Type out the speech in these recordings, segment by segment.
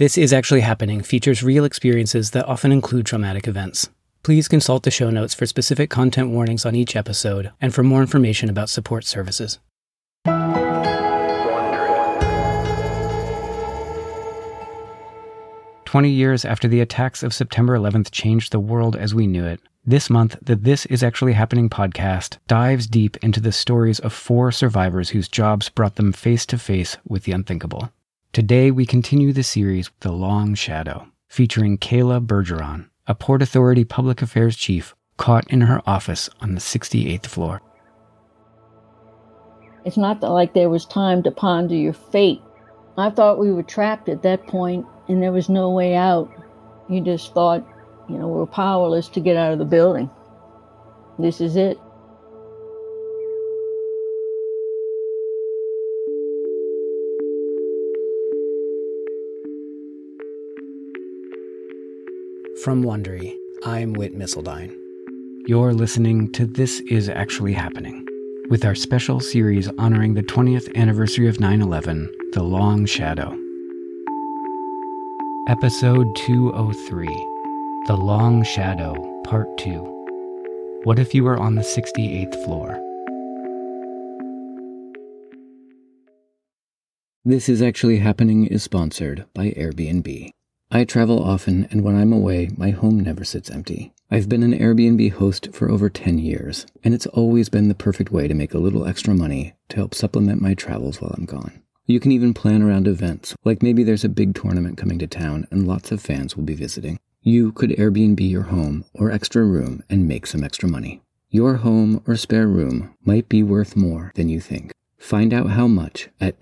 This Is Actually Happening features real experiences that often include traumatic events. Please consult the show notes for specific content warnings on each episode and for more information about support services. 20 years after the attacks of September 11th changed the world as we knew it, this month, the This Is Actually Happening podcast dives deep into the stories of 4 survivors whose jobs brought them face to face with the unthinkable. Today, we continue the series The Long Shadow, featuring Kayla Bergeron, a Port Authority public affairs chief caught in her office on the 68th floor. It's not like there was time to ponder your fate. I thought we were trapped at that point and there was no way out. You just thought, we're powerless to get out of the building. This is it. From Wondery, I'm Whit Missildine. You're listening to This Is Actually Happening, with our special series honoring the 20th anniversary of 9/11, The Long Shadow. Episode 203, The Long Shadow, Part 2. What if you were on the 68th floor? This Is Actually Happening is sponsored by Airbnb. I travel often, and when I'm away, my home never sits empty. I've been an Airbnb host for over 10 years, and it's always been the perfect way to make a little extra money to help supplement my travels while I'm gone. You can even plan around events, like maybe there's a big tournament coming to town and lots of fans will be visiting. You could Airbnb your home or extra room and make some extra money. Your home or spare room might be worth more than you think. Find out how much at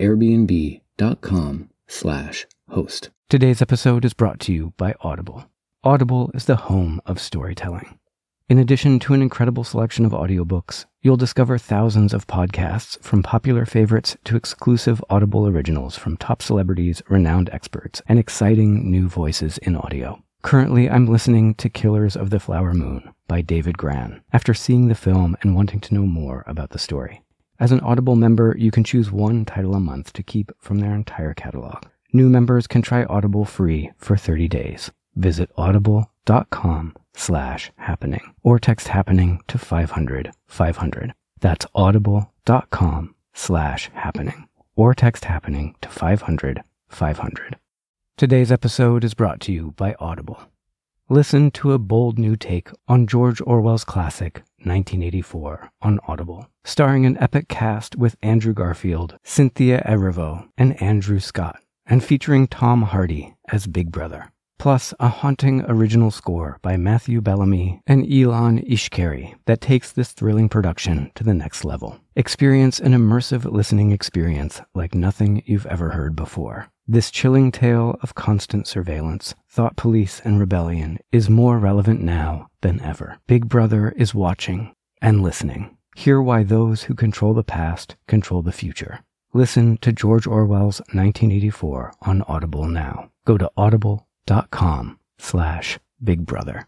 airbnb.com/host. Today's episode is brought to you by Audible. Audible is the home of storytelling. In addition to an incredible selection of audiobooks, you'll discover thousands of podcasts from popular favorites to exclusive Audible originals from top celebrities, renowned experts, and exciting new voices in audio. Currently, I'm listening to Killers of the Flower Moon by David Grann, after seeing the film and wanting to know more about the story. As an Audible member, you can choose one title a month to keep from their entire catalog. New members can try Audible free for 30 days. Visit audible.com/happening or text happening to 500-500. That's audible.com/happening or text happening to 500-500. Today's episode is brought to you by Audible. Listen to a bold new take on George Orwell's classic 1984 on Audible, starring an epic cast with Andrew Garfield, Cynthia Erivo, and Andrew Scott, and featuring Tom Hardy as Big Brother, plus a haunting original score by Matthew Bellamy and Ilan Ishkeri that takes this thrilling production to the next level. Experience an immersive listening experience like nothing you've ever heard before. This chilling tale of constant surveillance, thought police, and rebellion is more relevant now than ever. Big Brother is watching and listening. Hear why those who control the past control the future. Listen to George Orwell's 1984 on Audible now. Go to audible.com/Big Brother.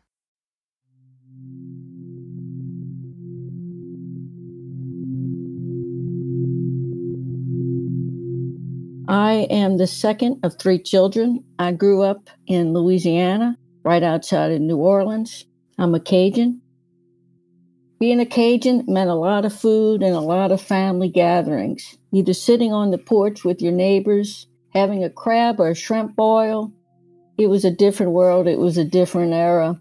I am the second of 3 children. I grew up in Louisiana, right outside of New Orleans. I'm a Cajun. Being a Cajun meant a lot of food and a lot of family gatherings, either sitting on the porch with your neighbors, having a crab or a shrimp boil. It was a different world. It was a different era.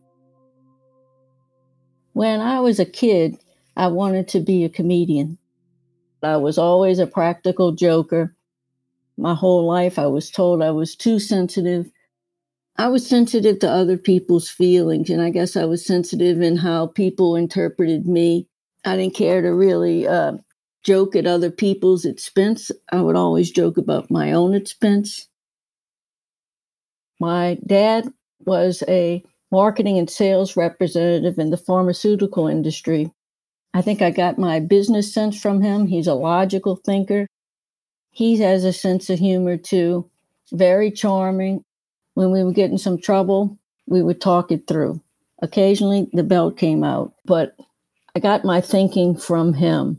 When I was a kid, I wanted to be a comedian. I was always a practical joker. My whole life, I was told I was too sensitive. I was sensitive to other people's feelings, and I guess I was sensitive in how people interpreted me. I didn't care to really joke at other people's expense. I would always joke about my own expense. My dad was a marketing and sales representative in the pharmaceutical industry. I think I got my business sense from him. He's a logical thinker. He has a sense of humor, too. Very charming. When we would get in some trouble, we would talk it through. Occasionally, the belt came out, but I got my thinking from him.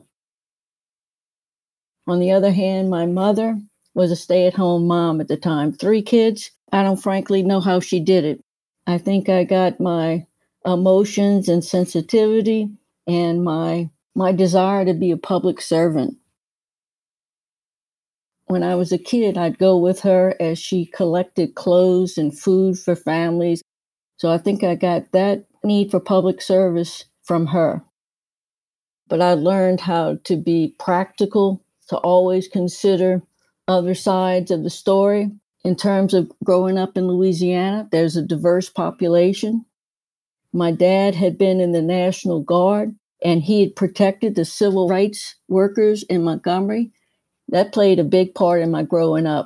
On the other hand, my mother was a stay-at-home mom at the time. 3 kids. I don't frankly know how she did it. I think I got my emotions and sensitivity and my desire to be a public servant. When I was a kid, I'd go with her as she collected clothes and food for families. So I think I got that need for public service from her. But I learned how to be practical, to always consider other sides of the story. In terms of growing up in Louisiana, there's a diverse population. My dad had been in the National Guard, and he had protected the civil rights workers in Montgomery. That played a big part in my growing up.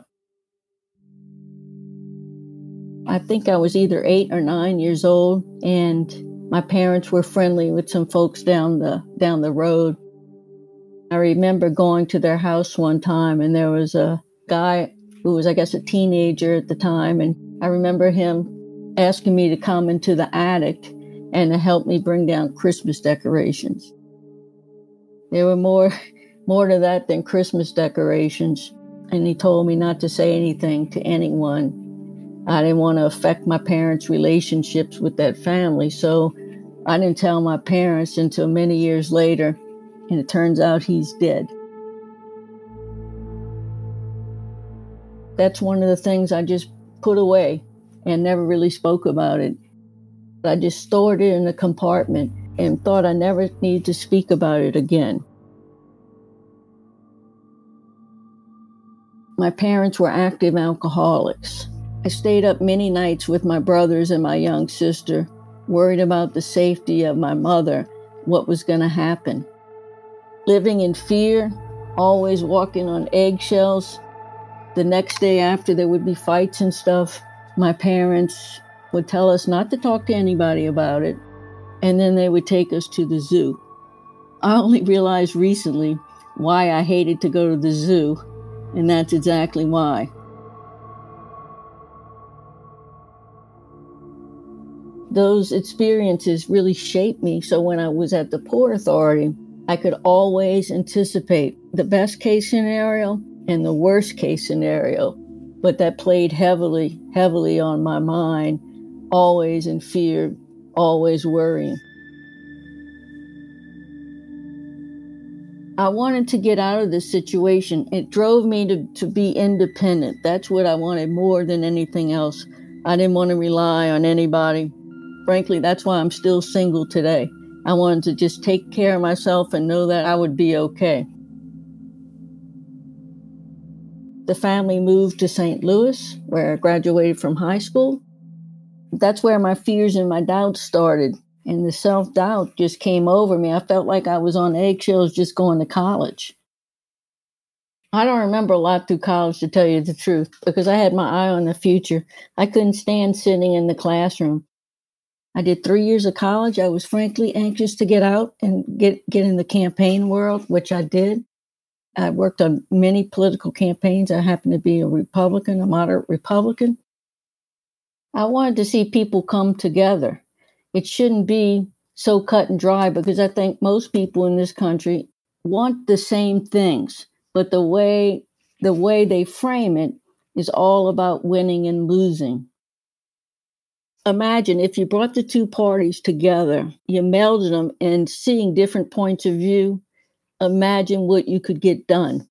I think I was either 8 or 9 years old, and my parents were friendly with some folks down the road. I remember going to their house one time, and there was a guy who was, I guess, a teenager at the time, and I remember him asking me to come into the attic and to help me bring down Christmas decorations. There were more to that than Christmas decorations, and he told me not to say anything to anyone. I didn't want to affect my parents' relationships with that family, so I didn't tell my parents until many years later, and it turns out he's dead. That's one of the things I just put away and never really spoke about it. I just stored it in a compartment and thought I never needed to speak about it again. My parents were active alcoholics. I stayed up many nights with my brothers and my young sister, worried about the safety of my mother, what was going to happen. Living in fear, always walking on eggshells. The next day after there would be fights and stuff, my parents would tell us not to talk to anybody about it, and then they would take us to the zoo. I only realized recently why I hated to go to the zoo, and that's exactly why. Those experiences really shaped me, so when I was at the Port Authority, I could always anticipate the best case scenario and the worst case scenario, but that played heavily on my mind, always in fear, always worrying. I wanted to get out of this situation. It drove me to be independent. That's what I wanted more than anything else. I didn't want to rely on anybody. Frankly, that's why I'm still single today. I wanted to just take care of myself and know that I would be okay. The family moved to St. Louis, where I graduated from high school. That's where my fears and my doubts started. And the self-doubt just came over me. I felt like I was on eggshells just going to college. I don't remember a lot through college, to tell you the truth, because I had my eye on the future. I couldn't stand sitting in the classroom. I did 3 years of college. I was frankly anxious to get out and get in the campaign world, which I did. I worked on many political campaigns. I happened to be a Republican, a moderate Republican. I wanted to see people come together. It shouldn't be so cut and dry, because I think most people in this country want the same things, but the way they frame it is all about winning and losing. Imagine if you brought the two parties together, you melded them and seeing different points of view, imagine what you could get done.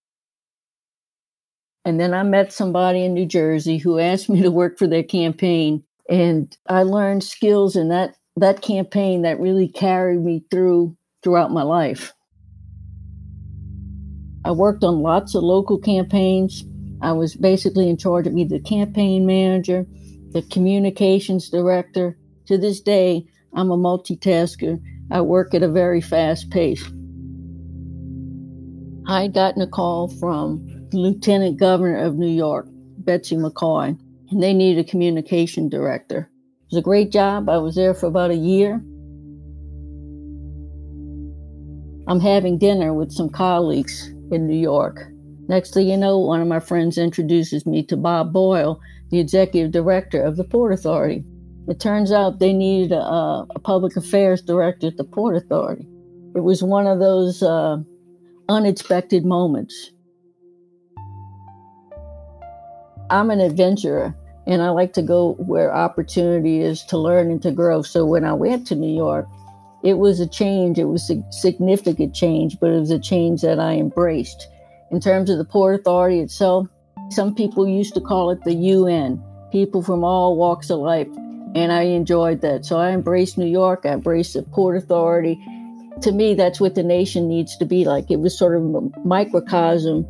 And then I met somebody in New Jersey who asked me to work for their campaign. And I learned skills in that campaign that really carried me throughout my life. I worked on lots of local campaigns. I was basically in charge of either the campaign manager, the communications director. To this day, I'm a multitasker. I work at a very fast pace. I had gotten a call from the Lieutenant Governor of New York, Betsy McCaughey, and they needed a communication director. It was a great job. I was there for about a year. I'm having dinner with some colleagues in New York. Next thing you know, one of my friends introduces me to Bob Boyle, the executive director of the Port Authority. It turns out they needed a public affairs director at the Port Authority. It was one of those unexpected moments. I'm an adventurer. And I like to go where opportunity is to learn and to grow. So when I went to New York, it was a change. It was a significant change, but it was a change that I embraced. In terms of the Port Authority itself, some people used to call it the UN, people from all walks of life, and I enjoyed that. So I embraced New York, I embraced the Port Authority. To me, that's what the nation needs to be like. It was sort of a microcosm.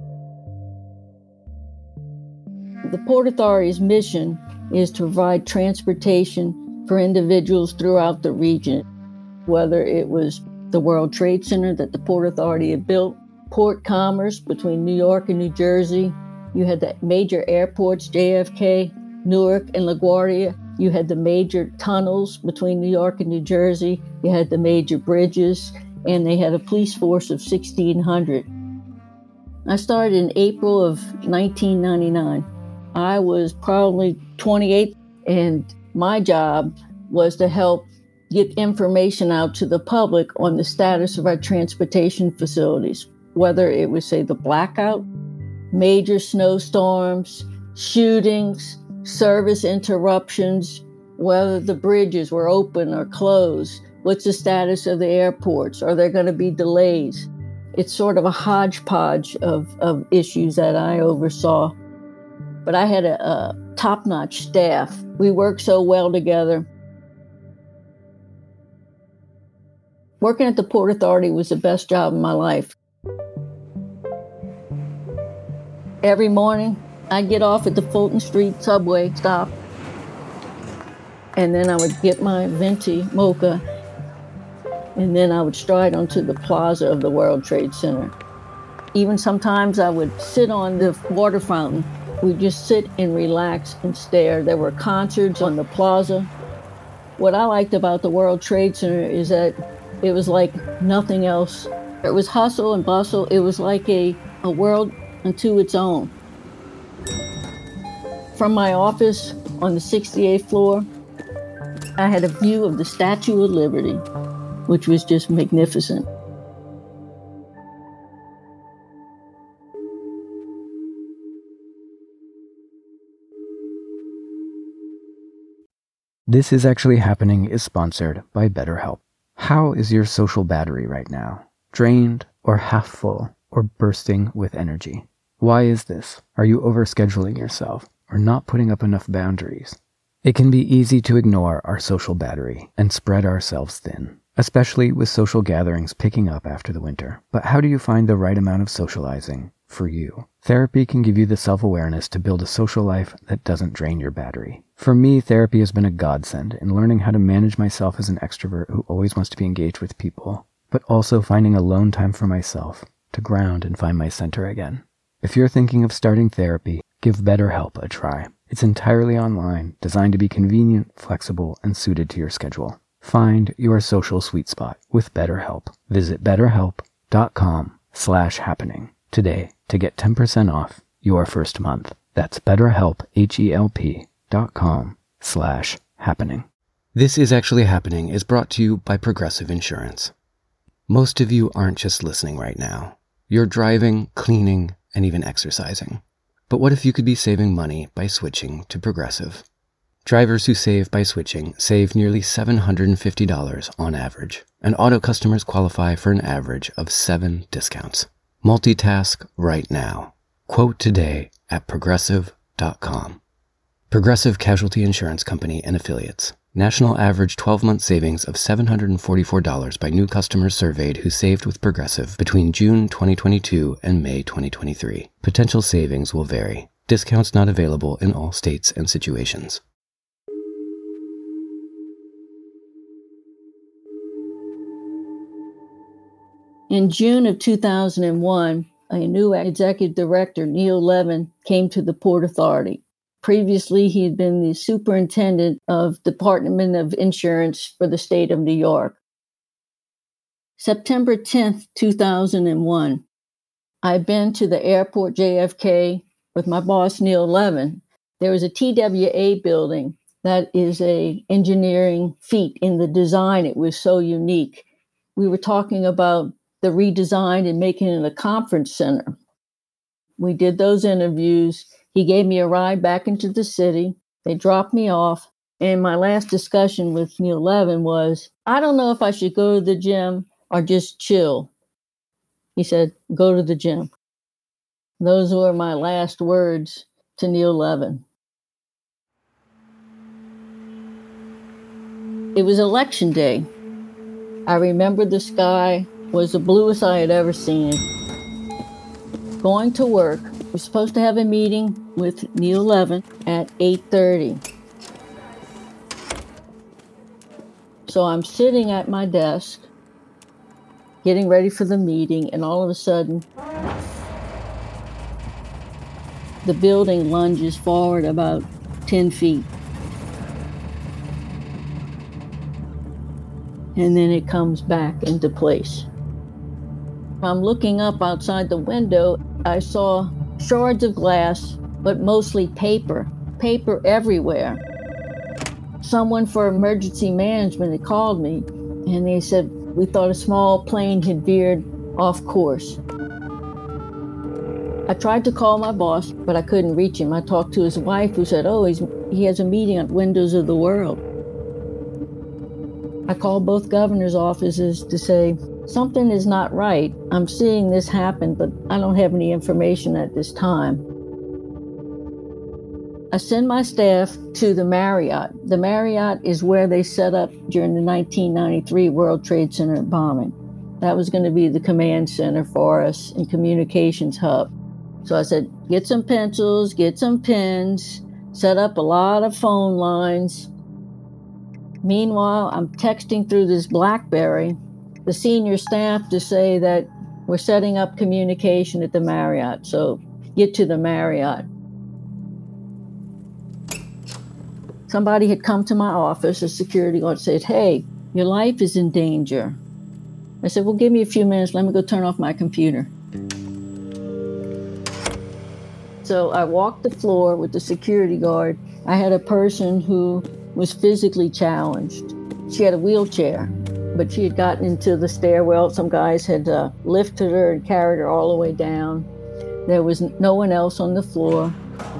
The Port Authority's mission is to provide transportation for individuals throughout the region, whether it was the World Trade Center that the Port Authority had built, port commerce between New York and New Jersey. You had the major airports, JFK, Newark, and LaGuardia. You had the major tunnels between New York and New Jersey. You had the major bridges, and they had a police force of 1,600. I started in April of 1999. I was probably 28, and my job was to help get information out to the public on the status of our transportation facilities, whether it was, say, the blackout, major snowstorms, shootings, service interruptions, whether the bridges were open or closed, what's the status of the airports, are there going to be delays? It's sort of a hodgepodge of issues that I oversaw. But I had a top-notch staff. We worked so well together. Working at the Port Authority was the best job in my life. Every morning, I'd get off at the Fulton Street subway stop, and then I would get my venti mocha, and then I would stride onto the plaza of the World Trade Center. Even sometimes I would sit on the water fountain. We'd just sit and relax and stare. There were concerts on the plaza. What I liked about the World Trade Center is that it was like nothing else. It was hustle and bustle. It was like a world unto its own. From my office on the 68th floor, I had a view of the Statue of Liberty, which was just magnificent. This Is Actually Happening is sponsored by BetterHelp. How is your social battery right now? Drained or half full or bursting with energy? Why is this? Are you overscheduling yourself or not putting up enough boundaries? It can be easy to ignore our social battery and spread ourselves thin, especially with social gatherings picking up after the winter. But how do you find the right amount of socializing for you? Therapy can give you the self-awareness to build a social life that doesn't drain your battery. For me, therapy has been a godsend in learning how to manage myself as an extrovert who always wants to be engaged with people, but also finding alone time for myself to ground and find my center again. If you're thinking of starting therapy, give BetterHelp a try. It's entirely online, designed to be convenient, flexible, and suited to your schedule. Find your social sweet spot with BetterHelp. Visit betterhelp.com/happening today to get 10% off your first month. That's BetterHelp, HELP.com/happening. This Is Actually Happening is brought to you by Progressive Insurance. Most of you aren't just listening right now. You're driving, cleaning, and even exercising. But what if you could be saving money by switching to Progressive? Drivers who save by switching save nearly $750 on average, and auto customers qualify for an average of 7 discounts. Multitask right now. Quote today at Progressive.com. Progressive Casualty Insurance Company and Affiliates. National average 12-month savings of $744 by new customers surveyed who saved with Progressive between June 2022 and May 2023. Potential savings will vary. Discounts not available in all states and situations. In June of 2001, a new executive director, Neil Levin, came to the Port Authority. Previously, he had been the superintendent of Department of Insurance for the state of New York. September 10th, 2001, I'd been to the airport JFK with my boss, Neil Levin. There was a TWA building that is a engineering feat in the design. It was so unique. We were talking about the redesign and making it a conference center. We did those interviews, He gave me a ride back into the city. They dropped me off. And my last discussion with Neil Levin was, I don't know if I should go to the gym or just chill. He said, go to the gym. Those were my last words to Neil Levin. It was election day. I remember the sky was the bluest I had ever seen it. Going to work, we're supposed to have a meeting with Neil Levin at 8:30. So I'm sitting at my desk, getting ready for the meeting, and all of a sudden, the building lunges forward about 10 feet. And then it comes back into place. I'm looking up outside the window. I saw shards of glass, but mostly paper everywhere. Someone for emergency management had called me, and they said, we thought a small plane had veered off course. I tried to call my boss, but I couldn't reach him. I talked to his wife, who said, he has a meeting at Windows of the World. I called both governors' offices to say, something is not right. I'm seeing this happen, but I don't have any information at this time. I send my staff to the Marriott. The Marriott is where they set up during the 1993 World Trade Center bombing. That was going to be the command center for us and communications hub. So I said, get some pencils, get some pens, set up a lot of phone lines. Meanwhile, I'm texting through this BlackBerry the senior staff to say that we're setting up communication at the Marriott, so get to the Marriott. Somebody had come to my office, a security guard, said, hey, your life is in danger. I said, well, give me a few minutes. Let me go turn off my computer. So I walked the floor with the security guard. I had a person who was physically challenged. She had a wheelchair, but she had gotten into the stairwell. Some guys had lifted her and carried her all the way down. There was no one else on the floor.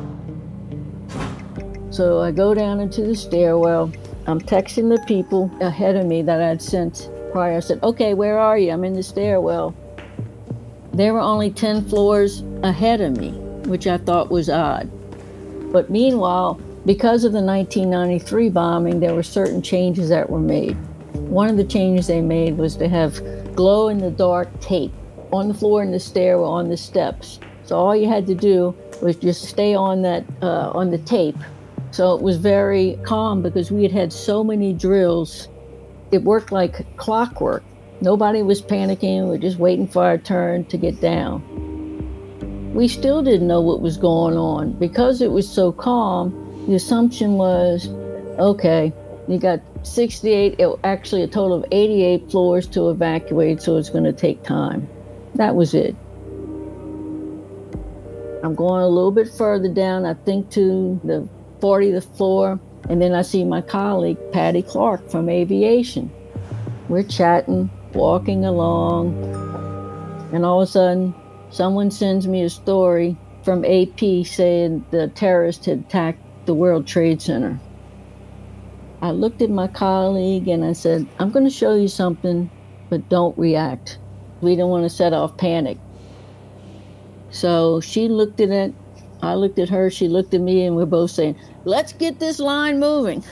So I go down into the stairwell. I'm texting the people ahead of me that I'd sent prior. I said, okay, where are you? I'm in the stairwell. They were only 10 floors ahead of me, which I thought was odd. But meanwhile, because of the 1993 bombing, there were certain changes that were made. One of the changes they made was to have glow-in-the-dark tape on the floor in the stairwell, on the steps. So all you had to do was just stay on that on the tape. So it was very calm because we had had so many drills. It worked like clockwork. Nobody was panicking. We were just waiting for our turn to get down. We still didn't know what was going on. Because it was so calm, the assumption was, okay, you got 68, actually a total of 88 floors to evacuate, so it's going to take time. That was it. I'm going a little bit further down, I think to the 40th floor, and then I see my colleague, Patty Clark from aviation. We're chatting, walking along, and all of a sudden, someone sends me a story from AP saying the terrorists had attacked the World Trade Center. I looked at my colleague and I said, I'm going to show you something, but don't react. We don't want to set off panic. So she looked at it, I looked at her, she looked at me, and we're both saying, let's get this line moving.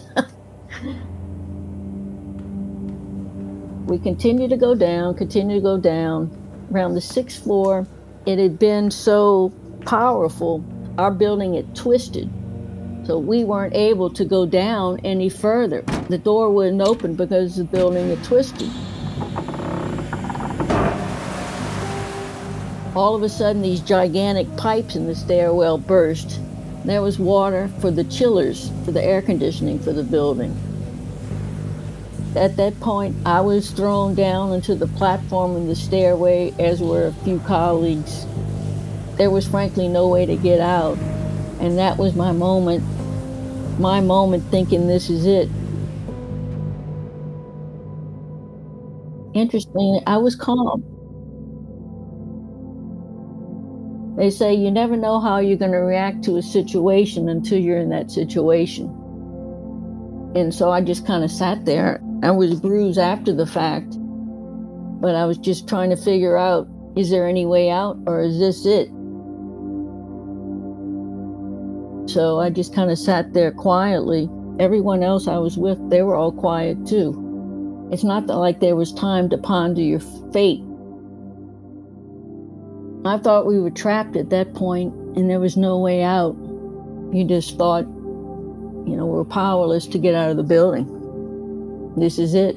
We continue to go down. Around the 6th floor, it had been so powerful, our building had twisted. So we weren't able to go down any further. The door wouldn't open because the building had twisted. All of a sudden, these gigantic pipes in the stairwell burst. There was water for the chillers, for the air conditioning for the building. At that point, I was thrown down into the platform in the stairway, as were a few colleagues. There was frankly no way to get out. And that was my moment thinking this is it. Interestingly, I was calm. They say you never know how you're going to react to a situation until you're in that situation. And so I just kind of sat there. I was bruised after the fact, but I was just trying to figure out, is there any way out, or is this it? So I just kind of sat there quietly. Everyone else I was with, they were all quiet too. It's not like there was time to ponder your fate. I thought we were trapped at that point and there was no way out. You just thought, we're powerless to get out of the building. This is it.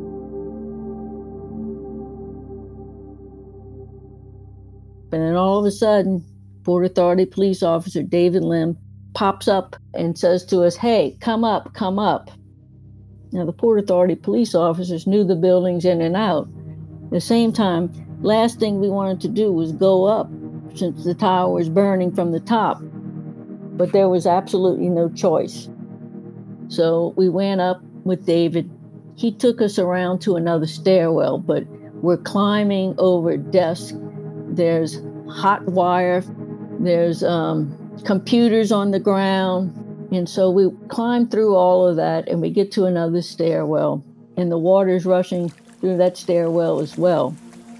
And then all of a sudden, Port Authority police officer David Lim pops up and says to us, "Hey, come up, come up." Now, the Port Authority police officers knew the buildings in and out. At the same time, last thing we wanted to do was go up since the tower was burning from the top. But there was absolutely no choice. So we went up with David. He took us around to another stairwell, but we're climbing over desks. There's hot wire. There's computers on the ground. And so we climb through all of that and we get to another stairwell. And the water's rushing through that stairwell as well.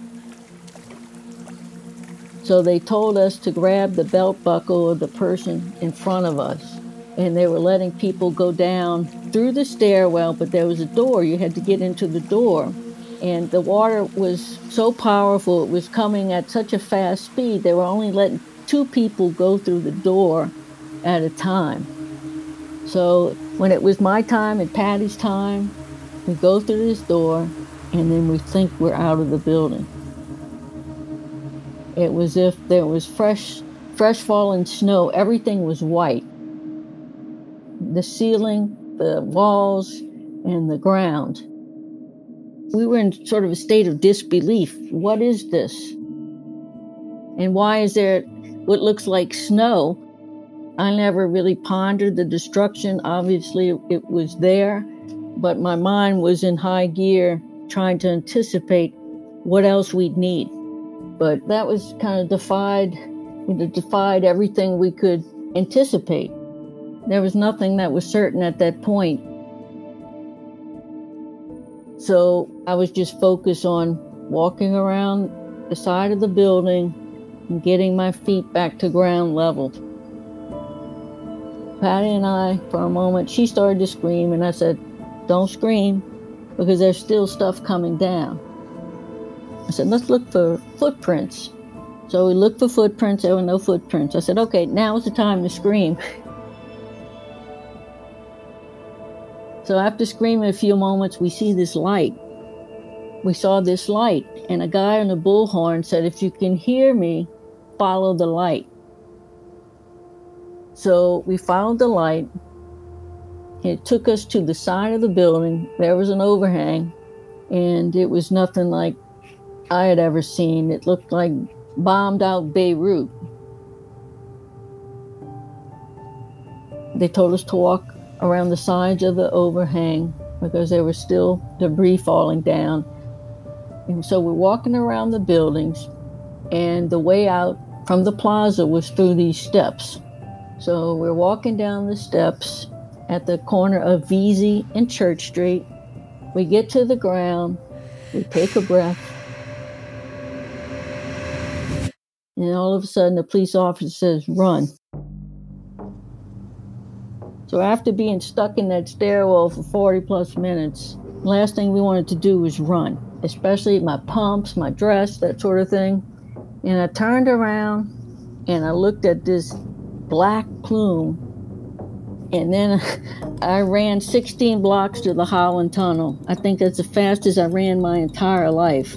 So they told us to grab the belt buckle of the person in front of us. And they were letting people go down through the stairwell, but there was a door. You had to get into the door. And the water was so powerful, it was coming at such a fast speed, they were only letting 2 people go through the door at a time. So when it was my time and Patty's time, we go through this door, and then we think we're out of the building. It was as if there was fresh fallen snow. Everything was white. The ceiling, the walls, and the ground. We were in sort of a state of disbelief. What is this? And why is there what looks like snow? I never really pondered the destruction. Obviously, it was there, but my mind was in high gear trying to anticipate what else we'd need. But that was kind of defied everything we could anticipate. There was nothing that was certain at that point. So I was just focused on walking around the side of the building and getting my feet back to ground level. Patty and I, for a moment, she started to scream, and I said, "Don't scream, because there's still stuff coming down." I said, "Let's look for footprints." So we looked for footprints. There were no footprints. I said, "Okay, now is the time to scream." So after screaming a few moments, we see this light. We saw this light, and a guy on a bullhorn said, "If you can hear me, follow the light." So we followed the light. It took us to the side of the building. There was an overhang, and it was nothing like I had ever seen. It looked like bombed out Beirut. They told us to walk around the sides of the overhang because there was still debris falling down. And so we're walking around the buildings, and the way out from the plaza was through these steps. So we're walking down the steps at the corner of Vesey and Church Street. We get to the ground, we take a breath, and all of a sudden the police officer says, "Run." So after being stuck in that stairwell for 40 plus minutes, the last thing we wanted to do was run, especially my pumps, my dress, that sort of thing. And I turned around and I looked at this black plume, and then I ran 16 blocks to the Holland Tunnel. I think that's the fastest I ran my entire life.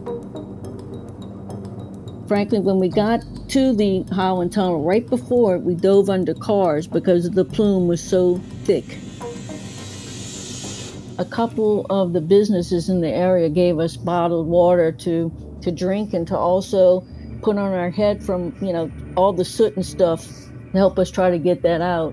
Frankly, when we got to the Holland Tunnel, right before we dove under cars because the plume was so thick. A couple of the businesses in the area gave us bottled water to drink and to also put on our head from, all the soot and stuff to help us try to get that out.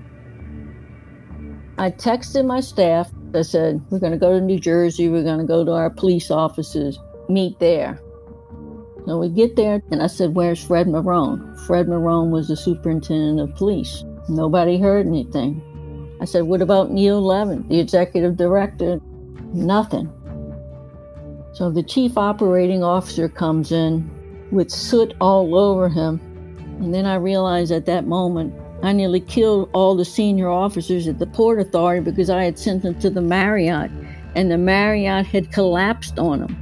I texted my staff. I said, "We're going to go to New Jersey. We're going to go to our police offices, meet there." So we get there, and I said, "Where's Fred Marone?" Fred Marone was the superintendent of police. Nobody heard anything. I said, "What about Neil Levin, the executive director?" Nothing. So the chief operating officer comes in with soot all over him. And then I realized at that moment, I nearly killed all the senior officers at the Port Authority because I had sent them to the Marriott, and the Marriott had collapsed on them.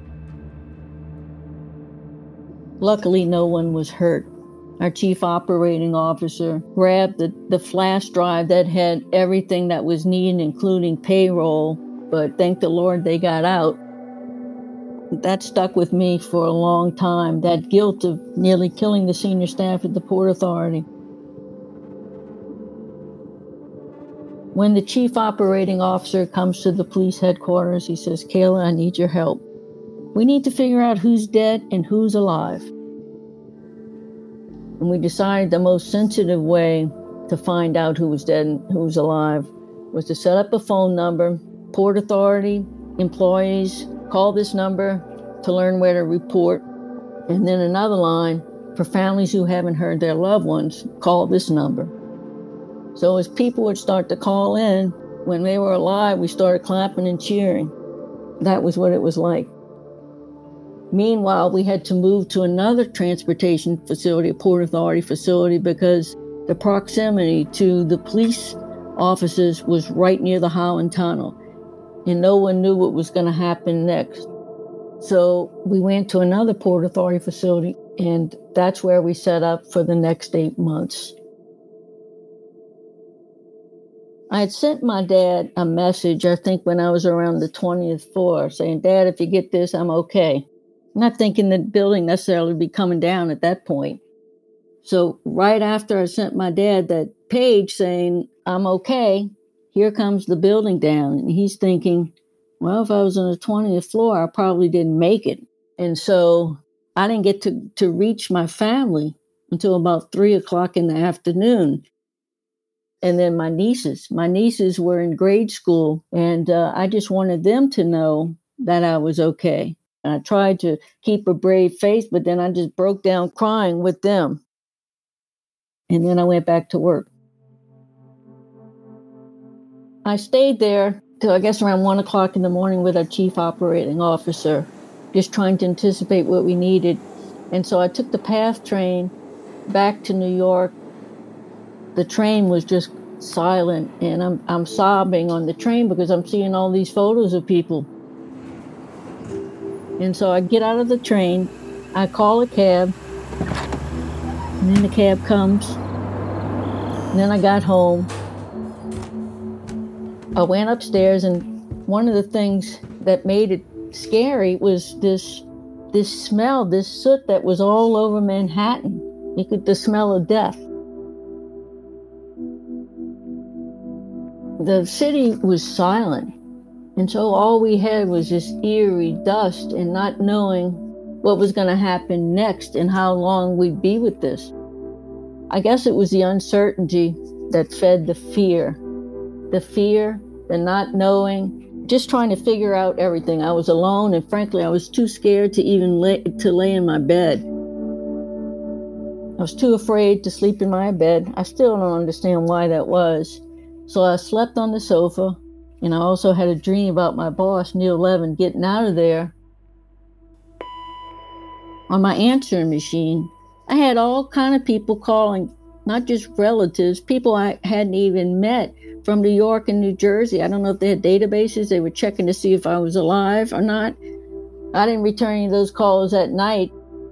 Luckily, no one was hurt. Our chief operating officer grabbed the flash drive that had everything that was needed, including payroll, but thank the Lord they got out. That stuck with me for a long time, that guilt of nearly killing the senior staff at the Port Authority. When the chief operating officer comes to the police headquarters, he says, "Kayla, I need your help. We need to figure out who's dead and who's alive." And we decided the most sensitive way to find out who was dead and who was alive was to set up a phone number. Port Authority employees, call this number to learn where to report. And then another line for families who haven't heard their loved ones, call this number. So as people would start to call in, when they were alive, we started clapping and cheering. That was what it was like. Meanwhile, we had to move to another transportation facility, a Port Authority facility, because the proximity to the police offices was right near the Holland Tunnel, and no one knew what was going to happen next. So we went to another Port Authority facility, and that's where we set up for the next 8 months. I had sent my dad a message, I think when I was around the 20th floor, saying, "Dad, if you get this, I'm okay." Not thinking the building necessarily would be coming down at that point. So right after I sent my dad that page saying, "I'm okay," here comes the building down. And he's thinking, well, if I was on the 20th floor, I probably didn't make it. And so I didn't get to reach my family until about 3:00 in the afternoon. And then my nieces were in grade school, and I just wanted them to know that I was okay. And I tried to keep a brave face, but then I just broke down crying with them. And then I went back to work. I stayed there till I guess around 1:00 in the morning with our chief operating officer, just trying to anticipate what we needed. And so I took the PATH train back to New York. The train was just silent, and I'm sobbing on the train because I'm seeing all these photos of people. And so I get out of the train, I call a cab, and then the cab comes. And then I got home. I went upstairs, and one of the things that made it scary was this smell, this soot that was all over Manhattan. You could the smell of death. The city was silent, and so all we had was this eerie dust and not knowing what was going to happen next and how long we'd be with this. I guess it was the uncertainty that fed the fear, the not knowing, just trying to figure out everything. I was alone, and frankly, I was too scared to even lay in my bed. I was too afraid to sleep in my bed. I still don't understand why that was. So I slept on the sofa, and I also had a dream about my boss, Neil Levin, getting out of there. On my answering machine, I had all kind of people calling, not just relatives, people I hadn't even met from New York and New Jersey. I don't know if they had databases. They were checking to see if I was alive or not. I didn't return any of those calls at night.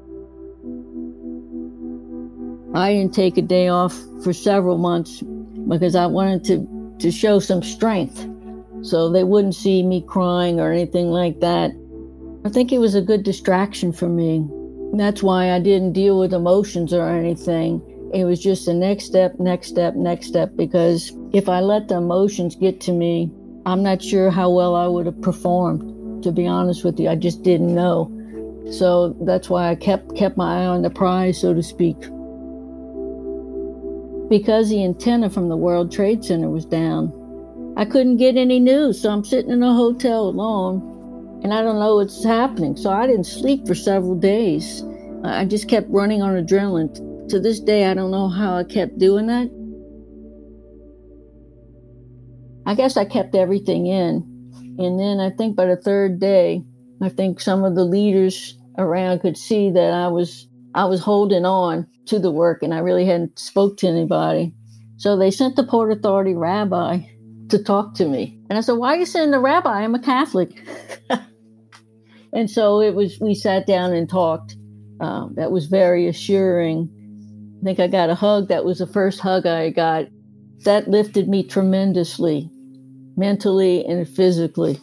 I didn't take a day off for several months because I wanted to show some strength so they wouldn't see me crying or anything like that. I think it was a good distraction for me. That's why I didn't deal with emotions or anything. It was just the next step, because if I let the emotions get to me, I'm not sure how well I would have performed, to be honest with you. I just didn't know. So that's why I kept my eye on the prize, so to speak. Because the antenna from the World Trade Center was down, I couldn't get any news, so I'm sitting in a hotel alone. and I don't know what's happening. So I didn't sleep for several days. I just kept running on adrenaline. To this day, I don't know how I kept doing that. I guess I kept everything in. And then I think by the third day, I think some of the leaders around could see that I was holding on to the work and I really hadn't spoke to anybody. So they sent the Port Authority rabbi to talk to me. And I said, why are you sending the rabbi? I'm a Catholic. And so we sat down and talked. That was very assuring. I think I got a hug. That was the first hug I got. That lifted me tremendously, mentally and physically.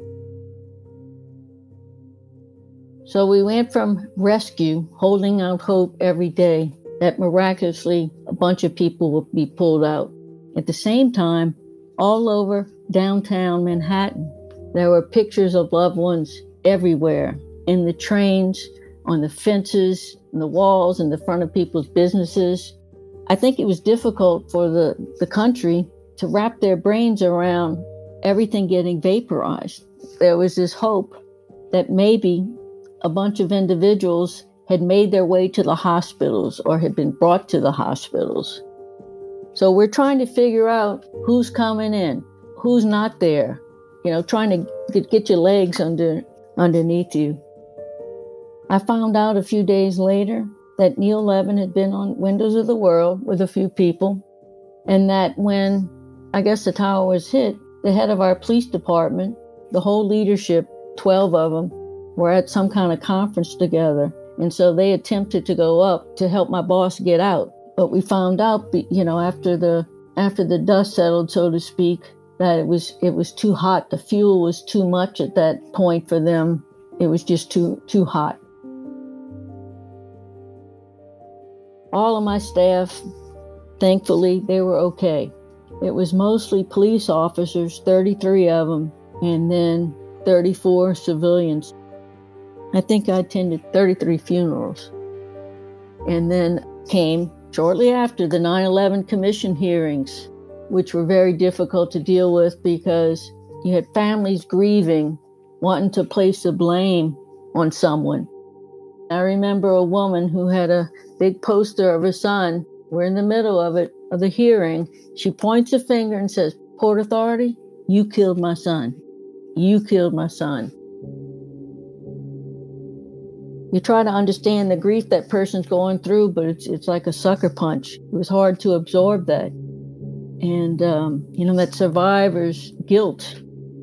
So we went from rescue, holding out hope every day, that miraculously a bunch of people would be pulled out. At the same time, all over downtown Manhattan, there were pictures of loved ones everywhere, in the trains, on the fences, on the walls, in the front of people's businesses. I think it was difficult for the country to wrap their brains around everything getting vaporized. There was this hope that maybe a bunch of individuals had made their way to the hospitals or had been brought to the hospitals. So we're trying to figure out who's coming in, who's not there, trying to get your legs underneath you. I found out a few days later that Neil Levin had been on Windows of the World with a few people, and that when, I guess, the tower was hit, the head of our police department, the whole leadership, 12 of them, were at some kind of conference together. And so they attempted to go up to help my boss get out. But we found out, after the dust settled, so to speak, that it was too hot. The fuel was too much at that point for them. It was just too hot. All of my staff, thankfully, they were okay. It was mostly police officers, 33 of them, and then 34 civilians. I think I attended 33 funerals. And then came, shortly after, the 9/11 commission hearings, which were very difficult to deal with because you had families grieving, wanting to place the blame on someone. I remember a woman who had a big poster of her son. We're in the middle of the hearing. She points a finger and says, Port Authority, you killed my son. You killed my son. You try to understand the grief that person's going through, but it's like a sucker punch. It was hard to absorb that. And, that survivor's guilt.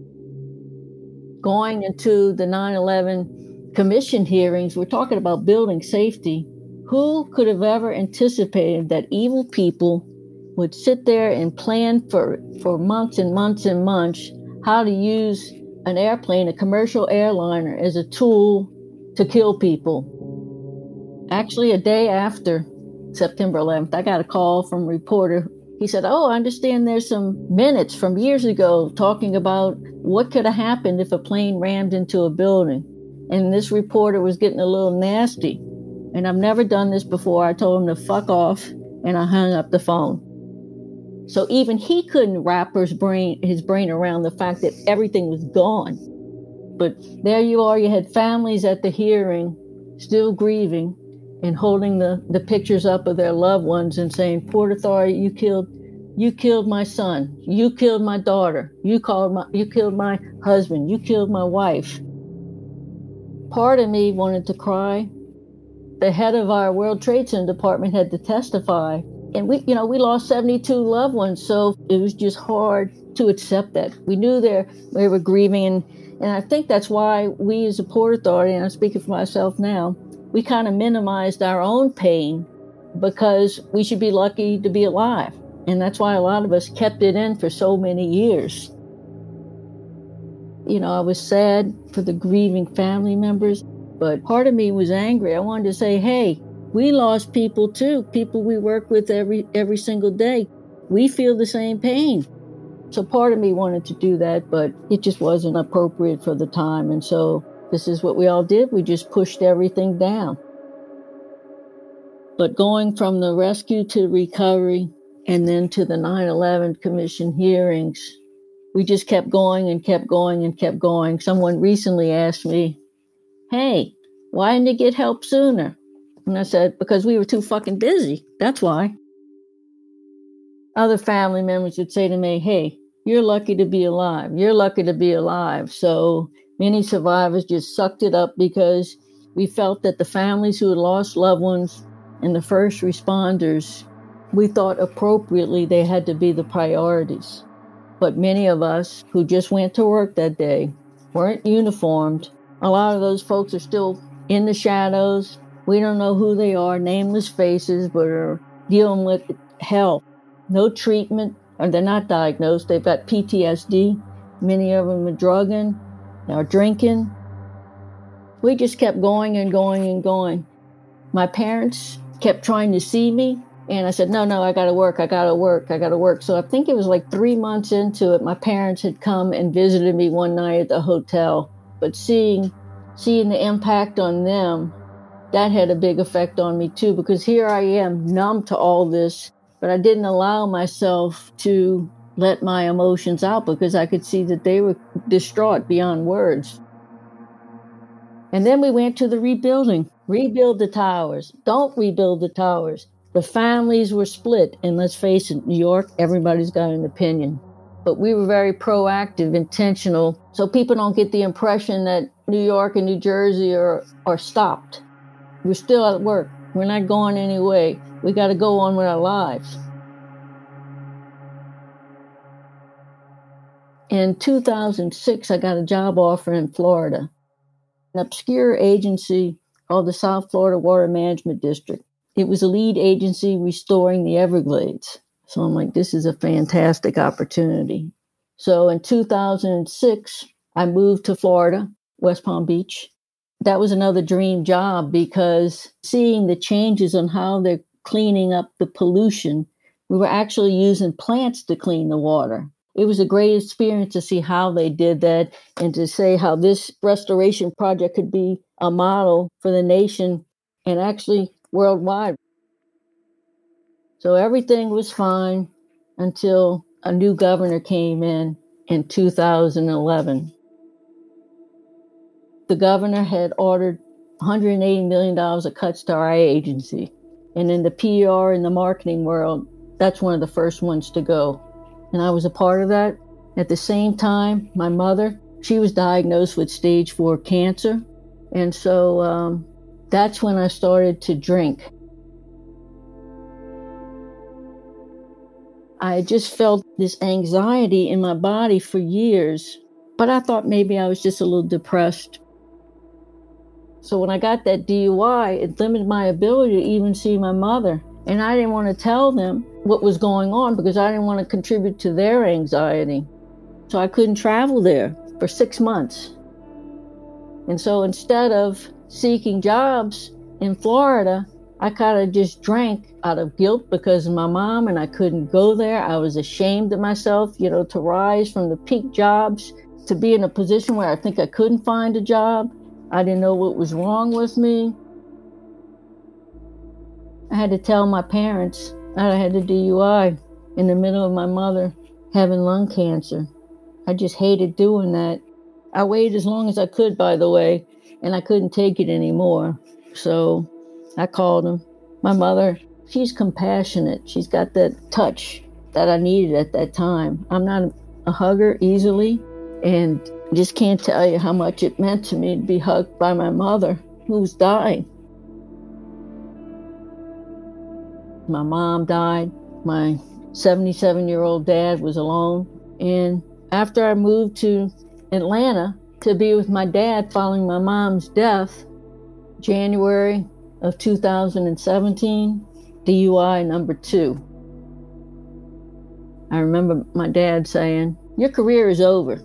Going into the 9/11 commission hearings, we're talking about building safety. Who could have ever anticipated that evil people would sit there and plan for months and months and months how to use an airplane, a commercial airliner, as a tool to kill people? Actually, a day after September 11th, I got a call from a reporter. He said, I understand there's some minutes from years ago talking about what could have happened if a plane rammed into a building. And this reporter was getting a little nasty. And I've never done this before. I told him to fuck off, and I hung up the phone. So even he couldn't wrap his brain around the fact that everything was gone. But there you are, you had families at the hearing still grieving and holding the pictures up of their loved ones and saying, Port Authority, you killed my son, you killed my daughter, you killed my husband, you killed my wife. Part of me wanted to cry. The head of our World Trade Center department had to testify. And we lost 72 loved ones, so it was just hard to accept that. We knew they were grieving, and I think that's why we as a Port Authority, and I'm speaking for myself now, we kind of minimized our own pain because we should be lucky to be alive. And that's why a lot of us kept it in for so many years. I was sad for the grieving family members, but part of me was angry. I wanted to say, hey, we lost people too, people we work with every single day. We feel the same pain. So part of me wanted to do that, but it just wasn't appropriate for the time. And so this is what we all did. We just pushed everything down. But going from the rescue to recovery and then to the 9/11 commission hearings, We just kept going and kept going and kept going. Someone recently asked me, hey, why didn't you get help sooner? And I said, because we were too fucking busy. That's why. Other family members would say to me, hey, you're lucky to be alive. You're lucky to be alive. So many survivors just sucked it up because we felt that the families who had lost loved ones and the first responders, we thought appropriately they had to be the priorities. But many of us who just went to work that day weren't uniformed. A lot of those folks are still in the shadows. We don't know who they are, nameless faces, but are dealing with hell. No treatment, or they're not diagnosed. They've got PTSD. Many of them are drugging, are drinking. We just kept going and going and going. My parents kept trying to see me, and I said, no, I gotta work. So I think it was like 3 months into it, my parents had come and visited me one night at the hotel. But seeing the impact on them, that had a big effect on me too, because here I am, numb to all this, but I didn't allow myself to let my emotions out because I could see that they were distraught beyond words. And then we went to the rebuilding. Rebuild the towers. Don't rebuild the towers. The families were split. And let's face it, New York, everybody's got an opinion. But we were very proactive, intentional, so people don't get the impression that New York and New Jersey are stopped. We're still at work. We're not going anywhere. We got to go on with our lives. In 2006, I got a job offer in Florida, an obscure agency called the South Florida Water Management District. It was a lead agency restoring the Everglades. So I'm like, this is a fantastic opportunity. So in 2006, I moved to Florida, West Palm Beach. That was another dream job because seeing the changes on how they're cleaning up the pollution, we were actually using plants to clean the water. It was a great experience to see how they did that and to say how this restoration project could be a model for the nation and actually worldwide. So everything was fine until a new governor came in 2011. The governor had ordered $180 million of cuts to our agency. And in the PR and the marketing world, that's one of the first ones to go. And I was a part of that. At the same time, my mother, she was diagnosed with stage 4 cancer. And so that's when I started to drink. I just felt this anxiety in my body for years, but I thought maybe I was just a little depressed. So when I got that DUI, it limited my ability to even see my mother. And I didn't want to tell them what was going on because I didn't want to contribute to their anxiety. So I couldn't travel there for 6 months. And so instead of seeking jobs in Florida, I kind of just drank out of guilt because of my mom and I couldn't go there. I was ashamed of myself, to rise from the peak jobs to be in a position where I think I couldn't find a job. I didn't know what was wrong with me. I had to tell my parents that I had a DUI in the middle of my mother having lung cancer. I just hated doing that. I waited as long as I could, by the way, and I couldn't take it anymore. So I called them. My mother, she's compassionate. She's got that touch that I needed at that time. I'm not a hugger easily, and I just can't tell you how much it meant to me to be hugged by my mother, who was dying. My mom died. My 77-year-old dad was alone. And after I moved to Atlanta to be with my dad following my mom's death, January of 2017, DUI number 2. I remember my dad saying, "Your career is over."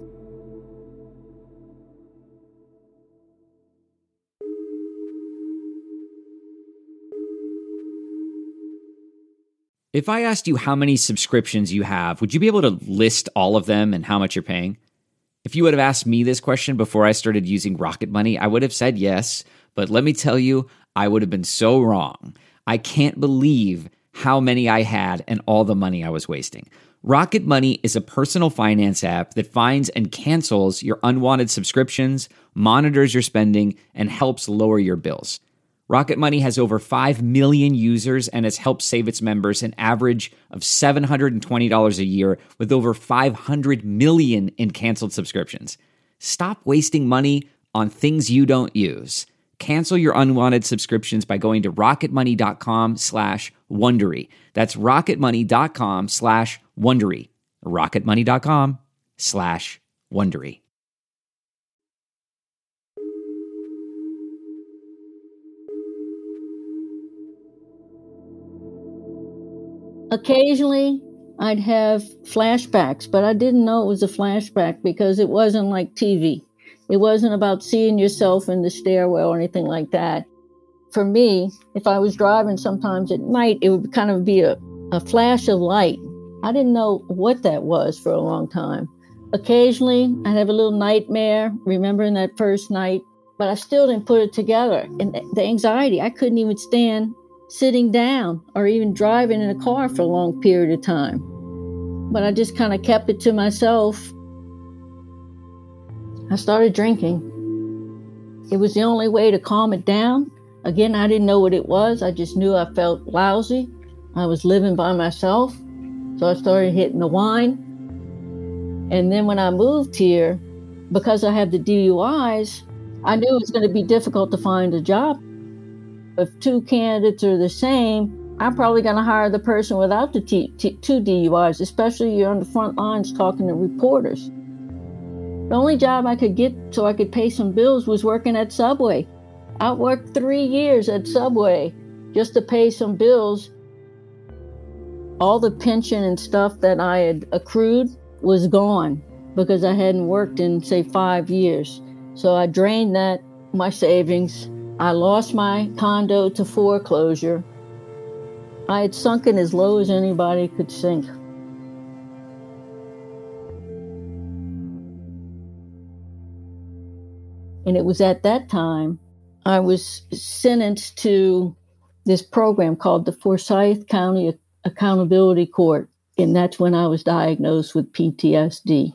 If I asked you how many subscriptions you have, would you be able to list all of them and how much you're paying? If you would have asked me this question before I started using Rocket Money, I would have said yes, but let me tell you, I would have been so wrong. I can't believe how many I had and all the money I was wasting. Rocket Money is a personal finance app that finds and cancels your unwanted subscriptions, monitors your spending, and helps lower your bills. Rocket Money has over 5 million users and has helped save its members an average of $720 a year with over 500 million in canceled subscriptions. Stop wasting money on things you don't use. Cancel your unwanted subscriptions by going to rocketmoney.com/Wondery. That's rocketmoney.com/Wondery. rocketmoney.com/Wondery. Occasionally, I'd have flashbacks, but I didn't know it was a flashback because it wasn't like TV. It wasn't about seeing yourself in the stairwell or anything like that. For me, if I was driving sometimes at night, it would kind of be a flash of light. I didn't know what that was for a long time. Occasionally, I'd have a little nightmare, remembering that first night, but I still didn't put it together. And the anxiety, I couldn't even stand sitting down or even driving in a car for a long period of time. But I just kind of kept it to myself. I started drinking. It was the only way to calm it down. Again, I didn't know what it was. I just knew I felt lousy. I was living by myself. So I started hitting the wine. And then when I moved here, because I had the DUIs, I knew it was going to be difficult to find a job. If two candidates are the same, I'm probably going to hire the person without the two DUIs, especially you're on the front lines talking to reporters. The only job I could get so I could pay some bills was working at Subway. I worked 3 years at Subway just to pay some bills. All the pension and stuff that I had accrued was gone because I hadn't worked in, say, 5 years. So I drained my savings. I lost my condo to foreclosure. I had sunken as low as anybody could sink. And it was at that time I was sentenced to this program called the Forsyth County Accountability Court. And that's when I was diagnosed with PTSD.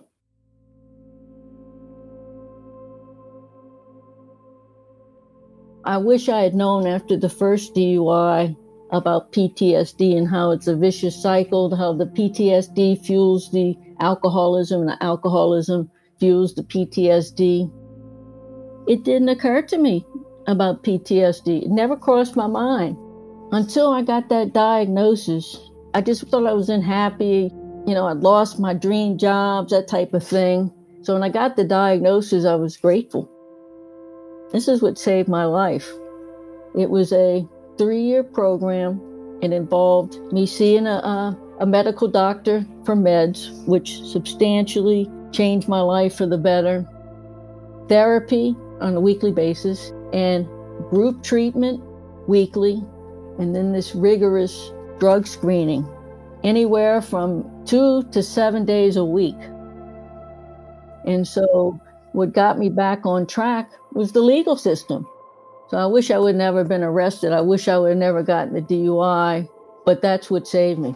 I wish I had known after the first DUI about PTSD and how it's a vicious cycle, how the PTSD fuels the alcoholism and the alcoholism fuels the PTSD. It didn't occur to me about PTSD. It never crossed my mind until I got that diagnosis. I just thought I was unhappy. I'd lost my dream jobs, that type of thing. So when I got the diagnosis, I was grateful. This is what saved my life. It was a 3-year program. It involved me seeing a medical doctor for meds, which substantially changed my life for the better, therapy on a weekly basis, and group treatment weekly, and then this rigorous drug screening, anywhere from 2 to 7 days a week. And so what got me back on track was the legal system. So I wish I would never have been arrested. I wish I would have never gotten the DUI, but that's what saved me.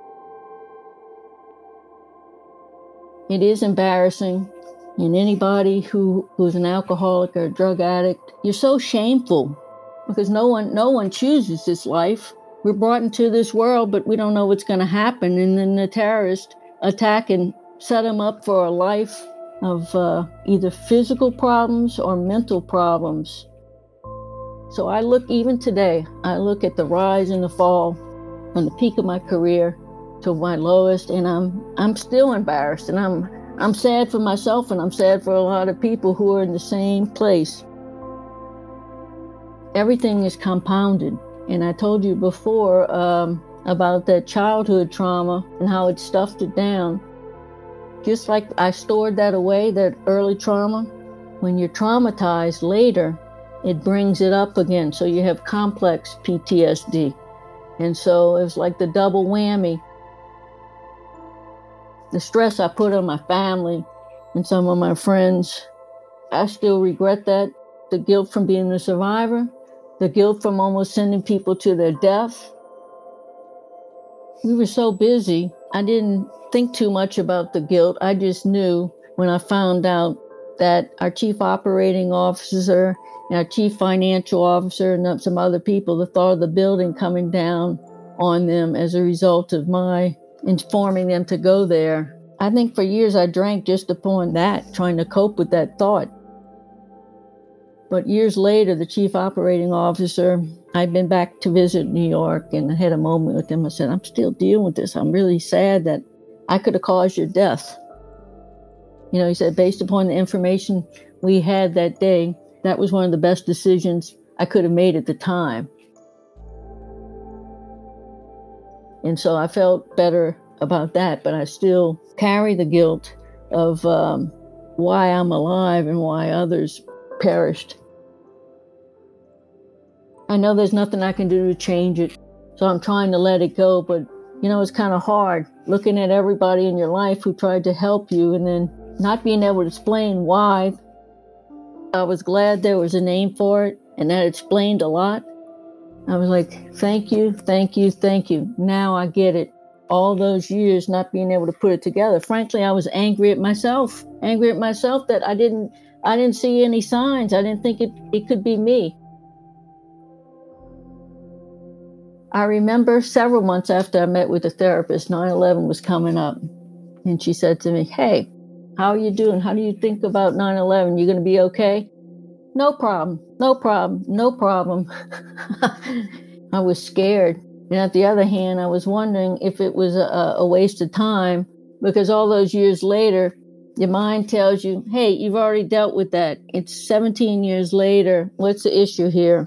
It is embarrassing. And anybody who's an alcoholic or a drug addict, you're so shameful because no one chooses this life. We're brought into this world, but we don't know what's going to happen. And then the terrorists attack and set them up for a life of either physical problems or mental problems. So even today, I look at the rise and the fall from the peak of my career to my lowest, and I'm still embarrassed, and I'm sad for myself, and I'm sad for a lot of people who are in the same place. Everything is compounded. And I told you before about that childhood trauma and how it stuffed it down. Just like I stored that away, that early trauma, when you're traumatized later, it brings it up again. So you have complex PTSD. And so it was like the double whammy. The stress I put on my family and some of my friends, I still regret that. The guilt from being a survivor, the guilt from almost sending people to their death. We were so busy, I didn't think too much about the guilt. I just knew when I found out that our chief operating officer and our chief financial officer and some other people, the thought of the building coming down on them as a result of my informing them to go there. I think for years I drank just upon that, trying to cope with that thought. But years later, the chief operating officer, I'd been back to visit New York and I had a moment with him. I said, I'm still dealing with this. I'm really sad that I could have caused your death. You know, he said, based upon the information we had that day, that was one of the best decisions I could have made at the time. And so I felt better about that, but I still carry the guilt of why I'm alive and why others perished. I know there's nothing I can do to change it, so I'm trying to let it go, but you know, it's kind of hard looking at everybody in your life who tried to help you and then not being able to explain why. I was glad there was a name for it, and that explained a lot. I was like, thank you, thank you, thank you. Now I get it. All those years not being able to put it together. Frankly, I was angry at myself that I didn't see any signs. I didn't think it could be me. I remember several months after I met with the therapist, 9/11 was coming up. And she said to me, hey, how are you doing? How do you think about 9/11? You going to be okay? No problem, no problem, no problem. I was scared. And at the other hand, I was wondering if it was a waste of time, because all those years later, your mind tells you, hey, you've already dealt with that. It's 17 years later. What's the issue here?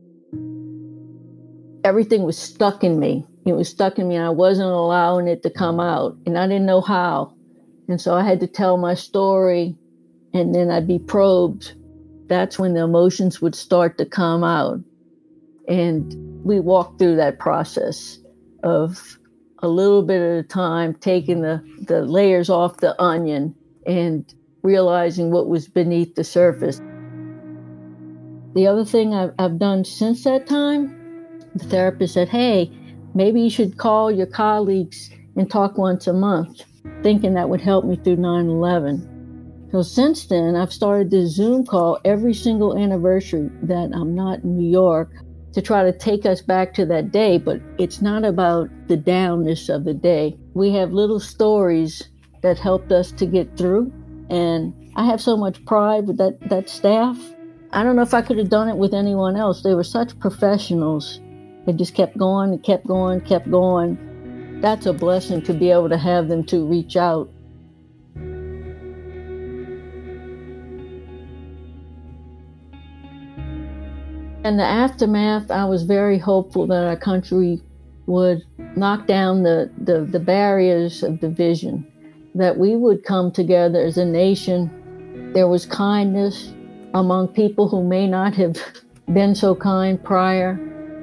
Everything was stuck in me. It was stuck in me, and I wasn't allowing it to come out, and I didn't know how. And so I had to tell my story, and then I'd be probed. That's when the emotions would start to come out. And we walked through that process of a little bit at a time, taking the layers off the onion and realizing what was beneath the surface. The other thing I've done since that time, the therapist said, hey, maybe you should call your colleagues and talk once a month, thinking that would help me through 9/11. So since then, I've started this Zoom call every single anniversary that I'm not in New York to try to take us back to that day, but it's not about the downness of the day. We have little stories that helped us to get through, and I have so much pride with that staff. I don't know if I could have done it with anyone else. They were such professionals. They just kept going and kept going, kept going. That's a blessing to be able to have them to reach out. In the aftermath, I was very hopeful that our country would knock down the barriers of division, that we would come together as a nation. There was kindness among people who may not have been so kind prior.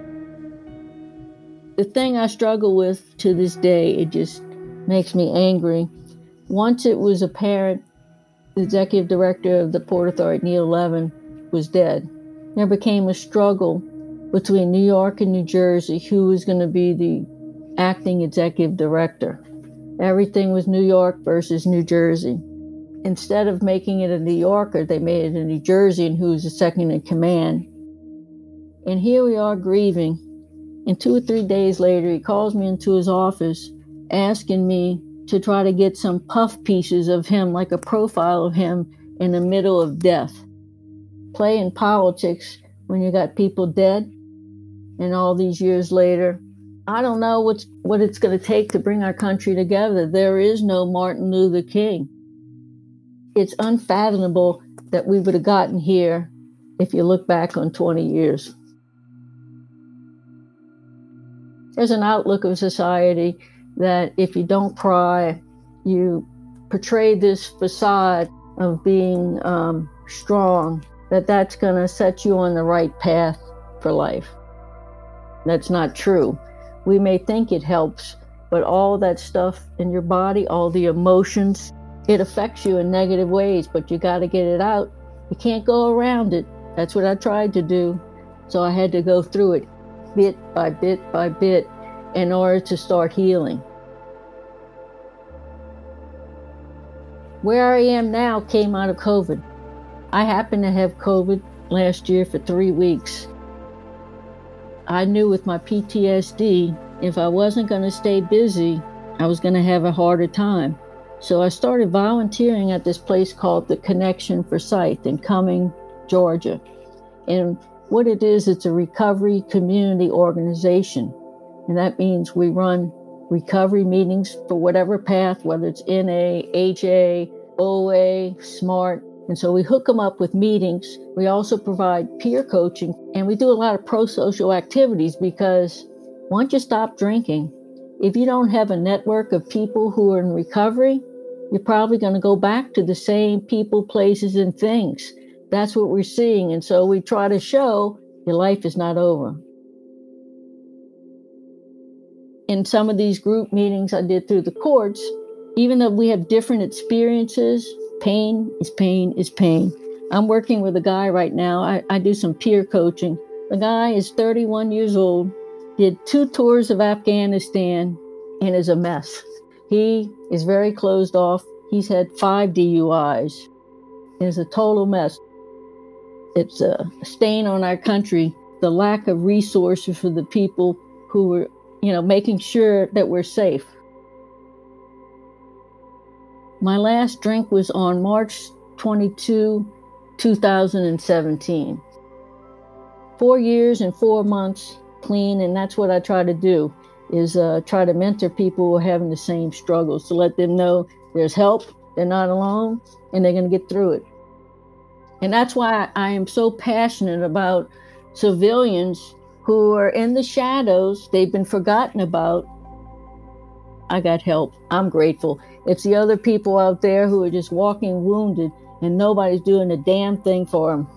The thing I struggle with to this day, it just makes me angry. Once it was apparent the executive director of the Port Authority, Neil Levin, was dead, there became a struggle between New York and New Jersey who was going to be the acting executive director. Everything was New York versus New Jersey. Instead of making it a New Yorker, they made it a New Jerseyan who was the second in command. And here we are grieving. And 2 or 3 days later, he calls me into his office asking me to try to get some puff pieces of him, like a profile of him in the middle of death. Play in politics when you got people dead. And all these years later, I don't know what it's going to take to bring our country together. There is no Martin Luther King. It's unfathomable that we would have gotten here if you look back on 20 years. There's an outlook of society that if you don't cry, you portray this facade of being strong, that's going to set you on the right path for life. That's not true. We may think it helps, but all that stuff in your body, all the emotions, it affects you in negative ways, but you got to get it out. You can't go around it. That's what I tried to do. So I had to go through it bit by bit by bit in order to start healing. Where I am now came out of COVID. I happened to have COVID last year for 3 weeks. I knew with my PTSD, if I wasn't going to stay busy, I was going to have a harder time. So I started volunteering at this place called the Connection for Sight in Cumming, Georgia. And what it is, it's a recovery community organization. And that means we run recovery meetings for whatever path, whether it's NA, HA, OA, SMART. And so we hook them up with meetings. We also provide peer coaching, and we do a lot of pro-social activities because once you stop drinking, if you don't have a network of people who are in recovery, you're probably going to go back to the same people, places, and things. That's what we're seeing. And so we try to show your life is not over. In some of these group meetings I did through the courts, even though we have different experiences, pain is pain is pain. I'm working with a guy right now. I do some peer coaching. The guy is 31 years old, did 2 tours of Afghanistan, and is a mess. He is very closed off. He's had 5 DUIs. It's a total mess. It's a stain on our country, the lack of resources for the people who are, making sure that we're safe. My last drink was on March 22, 2017. 4 years and 4 months clean, and that's what I try to do, is try to mentor people who are having the same struggles, to let them know there's help, they're not alone, and they're going to get through it. And that's why I am so passionate about civilians who are in the shadows. They've been forgotten about. I got help. I'm grateful. It's the other people out there who are just walking wounded and nobody's doing a damn thing for them.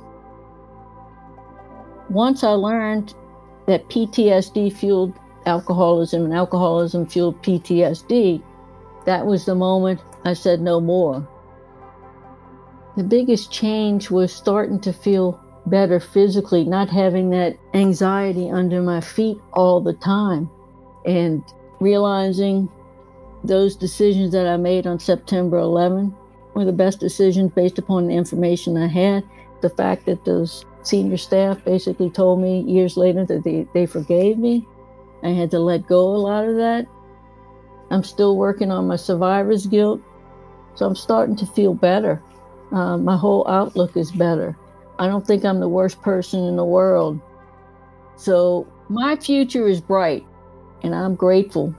Once I learned that PTSD fueled alcoholism and alcoholism fueled PTSD, that was the moment I said no more. The biggest change was starting to feel better physically, not having that anxiety under my feet all the time, and realizing those decisions that I made on September 11 were the best decisions based upon the information I had. The fact that those senior staff basically told me years later that they forgave me. I had to let go a lot of that. I'm still working on my survivor's guilt, so I'm starting to feel better. My whole outlook is better. I don't think I'm the worst person in the world. So my future is bright, and I'm grateful.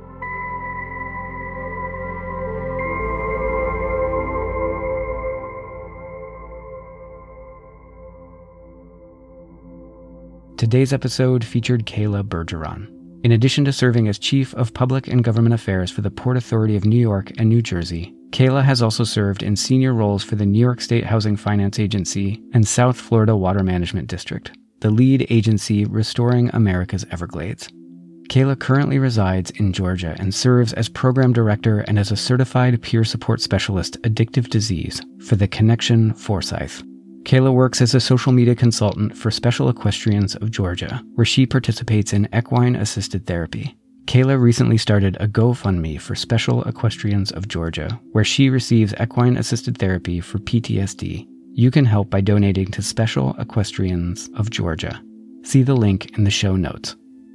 Today's episode featured Kayla Bergeron. In addition to serving as Chief of Public and Government Affairs for the Port Authority of New York and New Jersey, Kayla has also served in senior roles for the New York State Housing Finance Agency and South Florida Water Management District, the lead agency restoring America's Everglades. Kayla currently resides in Georgia and serves as Program Director and as a Certified Peer Support Specialist Addictive Disease for the Connection Forsyth. Kayla works as a social media consultant for Special Equestrians of Georgia, where she participates in equine-assisted therapy. Kayla recently started a GoFundMe for Special Equestrians of Georgia, where she receives equine-assisted therapy for PTSD. You can help by donating to Special Equestrians of Georgia. See the link in the show notes.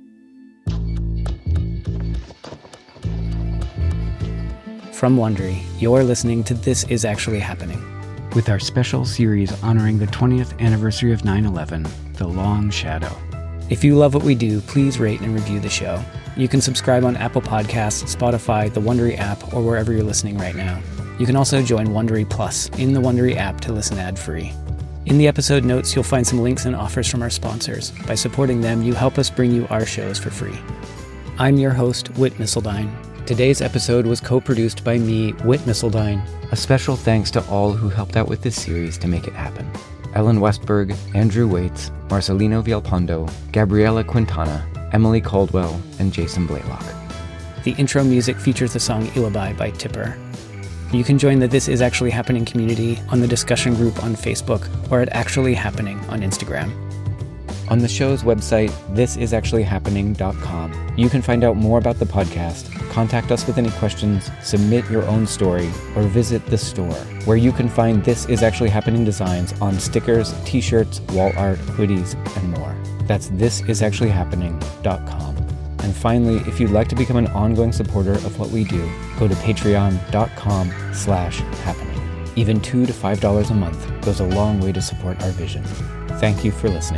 From Wondery, you're listening to This Is Actually Happening, with our special series honoring the 20th anniversary of 9/11, The Long Shadow. If you love what we do, please rate and review the show. You can subscribe on Apple Podcasts, Spotify, the Wondery app, or wherever you're listening right now. You can also join Wondery Plus in the Wondery app to listen ad-free. In the episode notes, you'll find some links and offers from our sponsors. By supporting them, you help us bring you our shows for free. I'm your host, Whit Missildine. Today's episode was co-produced by me, Whit Missildine. A special thanks to all who helped out with this series to make it happen. Ellen Westberg, Andrew Waits, Marcelino Villalpando, Gabriela Quintana, Emily Caldwell, and Jason Blaylock. The intro music features the song Ilabai by Tipper. You can join the This Is Actually Happening community on the discussion group on Facebook or at Actually Happening on Instagram. On the show's website, thisisactuallyhappening.com, you can find out more about the podcast, contact us with any questions, submit your own story, or visit the store, where you can find This Is Actually Happening designs on stickers, t-shirts, wall art, hoodies, and more. That's thisisactuallyhappening.com. And finally, if you'd like to become an ongoing supporter of what we do, go to patreon.com/happening. Even $2 to $5 a month goes a long way to support our vision. Thank you for listening.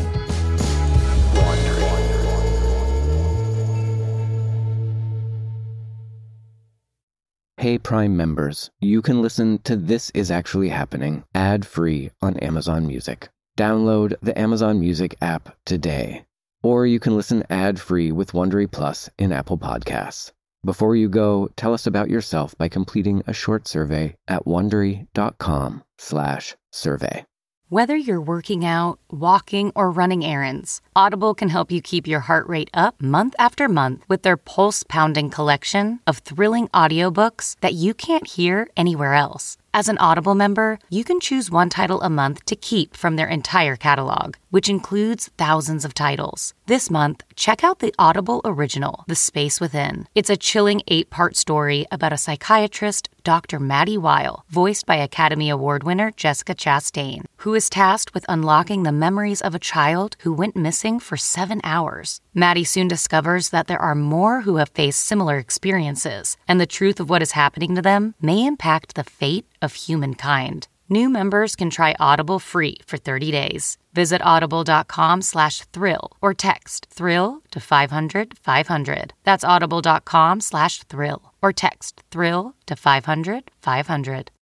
Hey Prime members, you can listen to This Is Actually Happening ad-free on Amazon Music. Download the Amazon Music app today. Or you can listen ad-free with Wondery Plus in Apple Podcasts. Before you go, tell us about yourself by completing a short survey at Wondery.com/survey. Whether you're working out, walking, or running errands, Audible can help you keep your heart rate up month after month with their pulse-pounding collection of thrilling audiobooks that you can't hear anywhere else. As an Audible member, you can choose one title a month to keep from their entire catalog, which includes thousands of titles. This month, check out the Audible original, The Space Within. It's a chilling 8-part story about a psychiatrist, Dr. Maddie Weil, voiced by Academy Award winner Jessica Chastain, who is tasked with unlocking the memories of a child who went missing for 7 hours. Maddie soon discovers that there are more who have faced similar experiences, and the truth of what is happening to them may impact the fate of humankind. New members can try Audible free for 30 days. Visit audible.com/thrill or text thrill to 500-500. That's audible.com/thrill or text thrill to 500-500.